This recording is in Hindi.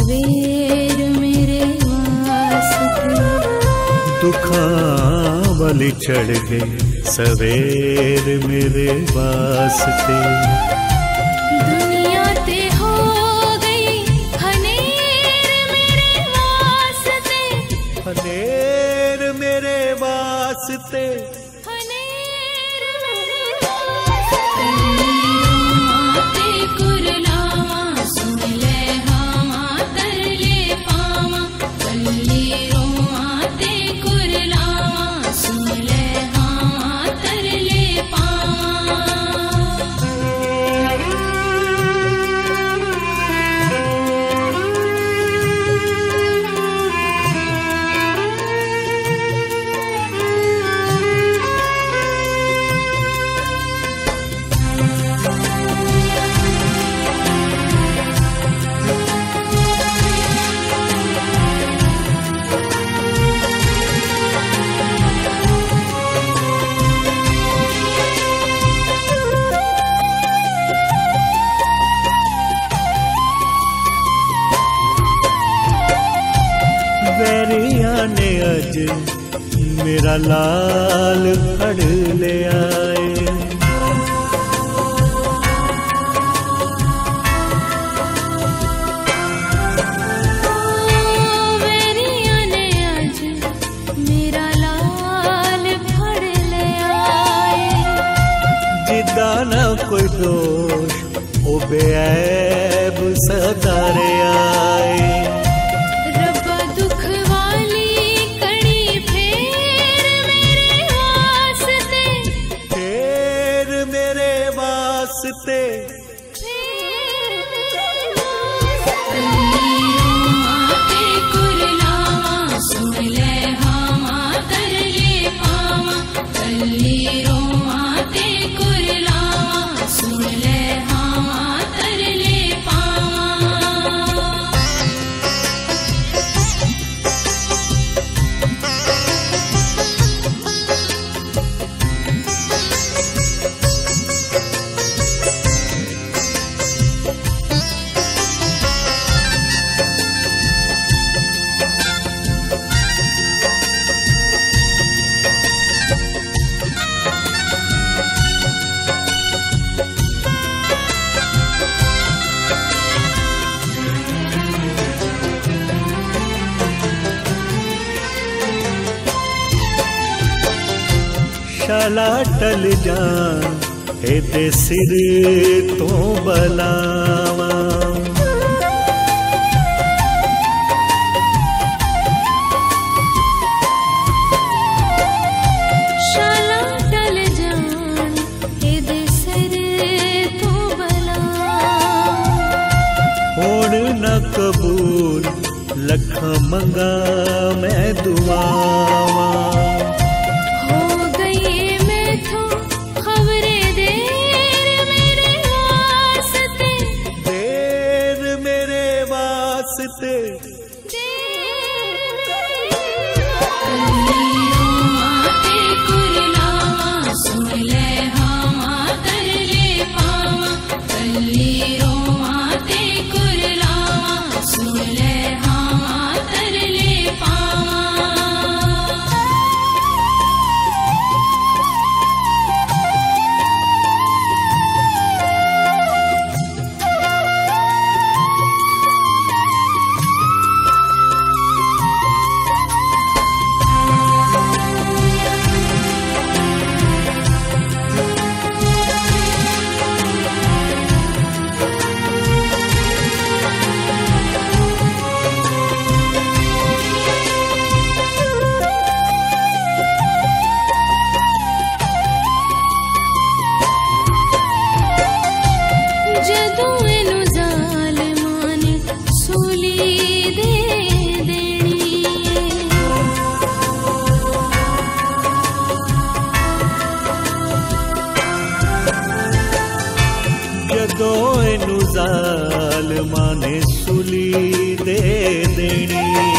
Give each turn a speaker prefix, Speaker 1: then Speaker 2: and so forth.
Speaker 1: सवेर मेरे वास्ते।
Speaker 2: दुखां वाली चढ़ गई सवेर मेरे वास्ते।
Speaker 1: दुनिया ते हो गई हनेर मेरे वास्ते।
Speaker 2: हनेर मेरे वास्ते। वैरिया ने अज मेरा लाल फड़ ले आए।
Speaker 1: वैरिया ने अज मेरा लाल फड़ ले आए।
Speaker 2: जिदा ना कोई दोष ओ बेऐब सदारे आए। शाला टल जान एदे सिर तो बलावा।
Speaker 1: शाला टल जान एदे सिर तो बलावा।
Speaker 2: होण न कबूल लख मंगा मैं दुआवा। जदों इनू ज़ालिमां ने सूली दे देनी।